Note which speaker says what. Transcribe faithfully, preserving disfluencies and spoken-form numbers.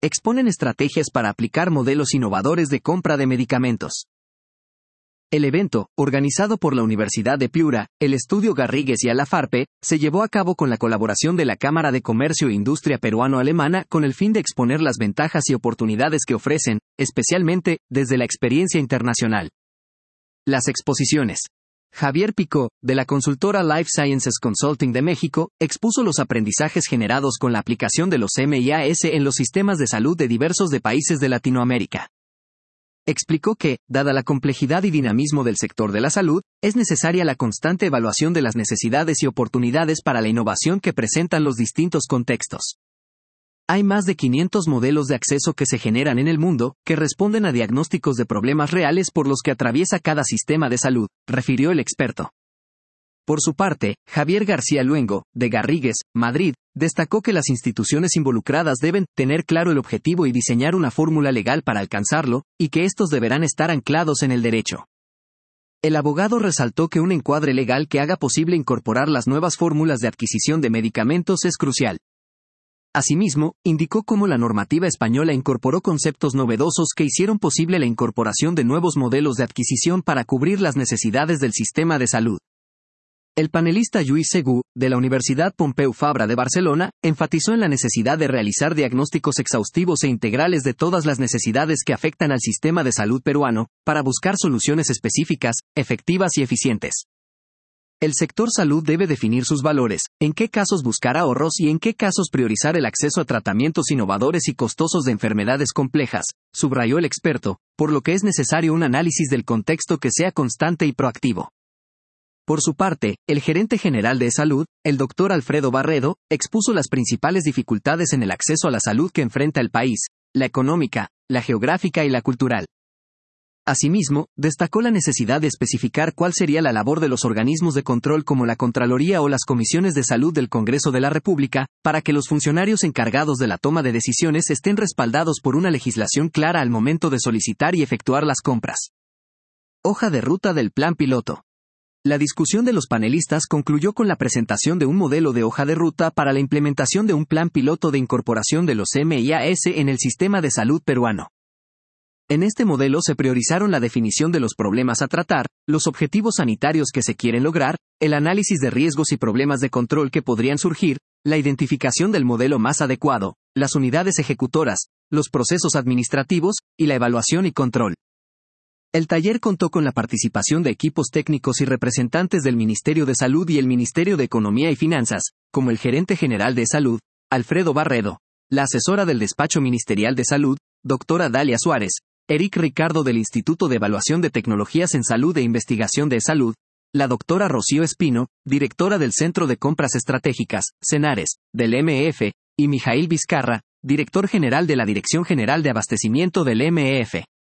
Speaker 1: exponen estrategias para aplicar modelos innovadores de compra de medicamentos. El evento, organizado por la Universidad de Piura, el Estudio Garrigues y Alafarpe, se llevó a cabo con la colaboración de la Cámara de Comercio e Industria Peruano-Alemana con el fin de exponer las ventajas y oportunidades que ofrecen, especialmente, desde la experiencia internacional. Las exposiciones. Javier Picó, de la consultora Life Sciences Consulting de México, expuso los aprendizajes generados con la aplicación de los M I A S en los sistemas de salud de diversos de países de Latinoamérica. Explicó que, dada la complejidad y dinamismo del sector de la salud, es necesaria la constante evaluación de las necesidades y oportunidades para la innovación que presentan los distintos contextos. Hay más de quinientos modelos de acceso que se generan en el mundo, que responden a diagnósticos de problemas reales por los que atraviesa cada sistema de salud, refirió el experto. Por su parte, Javier García Luengo, de Garrigues, Madrid, destacó que las instituciones involucradas deben tener claro el objetivo y diseñar una fórmula legal para alcanzarlo, y que estos deberán estar anclados en el derecho. El abogado resaltó que un encuadre legal que haga posible incorporar las nuevas fórmulas de adquisición de medicamentos es crucial. Asimismo, indicó cómo la normativa española incorporó conceptos novedosos que hicieron posible la incorporación de nuevos modelos de adquisición para cubrir las necesidades del sistema de salud. El panelista Lluís Segú, de la Universidad Pompeu Fabra de Barcelona, enfatizó en la necesidad de realizar diagnósticos exhaustivos e integrales de todas las necesidades que afectan al sistema de salud peruano, para buscar soluciones específicas, efectivas y eficientes. El sector salud debe definir sus valores, en qué casos buscar ahorros y en qué casos priorizar el acceso a tratamientos innovadores y costosos de enfermedades complejas, subrayó el experto, por lo que es necesario un análisis del contexto que sea constante y proactivo. Por su parte, el gerente general de Salud, el doctor Alfredo Barredo, expuso las principales dificultades en el acceso a la salud que enfrenta el país, la económica, la geográfica y la cultural. Asimismo, destacó la necesidad de especificar cuál sería la labor de los organismos de control como la Contraloría o las comisiones de salud del Congreso de la República, para que los funcionarios encargados de la toma de decisiones estén respaldados por una legislación clara al momento de solicitar y efectuar las compras. Hoja de ruta del plan piloto. La discusión de los panelistas concluyó con la presentación de un modelo de hoja de ruta para la implementación de un plan piloto de incorporación de los M I A S en el sistema de salud peruano. En este modelo se priorizaron la definición de los problemas a tratar, los objetivos sanitarios que se quieren lograr, el análisis de riesgos y problemas de control que podrían surgir, la identificación del modelo más adecuado, las unidades ejecutoras, los procesos administrativos, y la evaluación y control. El taller contó con la participación de equipos técnicos y representantes del Ministerio de Salud y el Ministerio de Economía y Finanzas, como el gerente general de Salud, Alfredo Barredo, la asesora del Despacho Ministerial de Salud, doctora Dalia Suárez, Eric Ricardo del Instituto de Evaluación de Tecnologías en Salud e Investigación de Salud, la doctora Rocío Espino, directora del Centro de Compras Estratégicas, CENARES, del M E F, y Mijail Vizcarra, director general de la Dirección General de Abastecimiento del M E F.